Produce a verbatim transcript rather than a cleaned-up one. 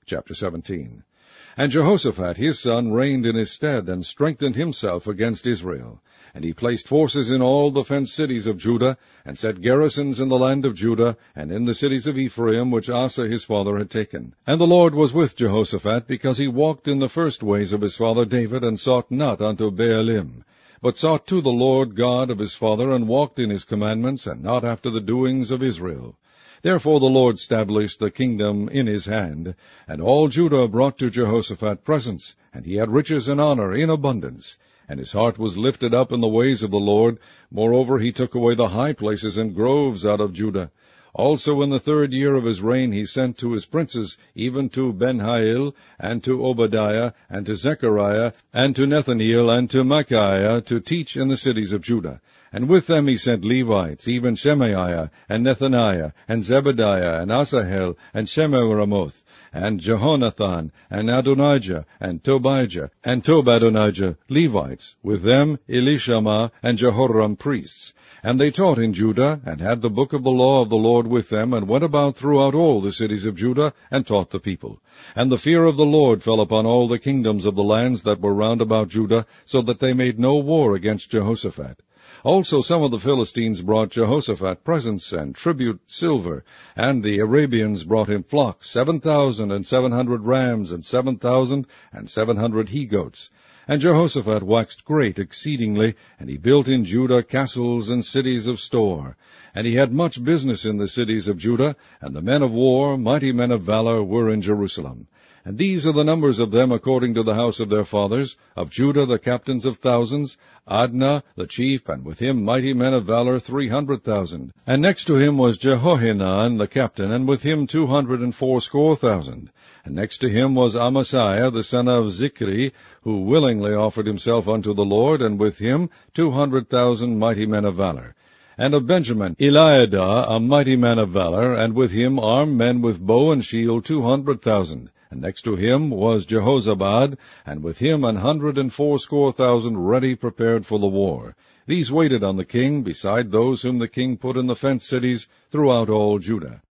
Chapter seventeen. And Jehoshaphat his son reigned in his stead, and strengthened himself against Israel. And he placed forces in all the fenced cities of Judah, and set garrisons in the land of Judah, and in the cities of Ephraim, which Asa his father had taken. And the Lord was with Jehoshaphat, because he walked in the first ways of his father David, and sought not unto Baalim, but sought to the Lord God of his father, and walked in his commandments, and not after the doings of Israel. Therefore the Lord established the kingdom in his hand, and all Judah brought to Jehoshaphat presents, and he had riches and honor in abundance. And his heart was lifted up in the ways of the Lord. Moreover, he took away the high places and groves out of Judah. Also in the third year of his reign he sent to his princes, even to Benhail, and to Obadiah, and to Zechariah, and to Nethaneel, and to Micaiah, to teach in the cities of Judah. And with them he sent Levites, even Shemaiah, and Nethaniah, and Zebadiah, and Asahel, and Shemiramoth, and Jehonathan, and Adonijah, and Tobijah, and Tobadonijah, Levites, with them Elishama and Jehoram priests. And they taught in Judah, and had the book of the law of the Lord with them, and went about throughout all the cities of Judah, and taught the people. And the fear of the Lord fell upon all the kingdoms of the lands that were round about Judah, so that they made no war against Jehoshaphat. Also some of the Philistines brought Jehoshaphat presents and tribute silver, and the Arabians brought him flocks, seven thousand and seven hundred rams, and seven thousand and seven hundred he-goats. And Jehoshaphat waxed great exceedingly, and he built in Judah castles and cities of store. And he had much business in the cities of Judah, and the men of war, mighty men of valor, were in Jerusalem. And these are the numbers of them according to the house of their fathers: of Judah the captains of thousands, Adnah the chief, and with him mighty men of valor three hundred thousand. And next to him was Jehohanan the captain, and with him two hundred and fourscore thousand. And next to him was Amasiah the son of Zichri, who willingly offered himself unto the Lord, and with him two hundred thousand mighty men of valor. And of Benjamin, Eliadah, a mighty man of valor, and with him armed men with bow and shield two hundred thousand. And next to him was Jehozabad, and with him an hundred and fourscore thousand ready prepared for the war. These waited on the king, beside those whom the king put in the fenced cities throughout all Judah.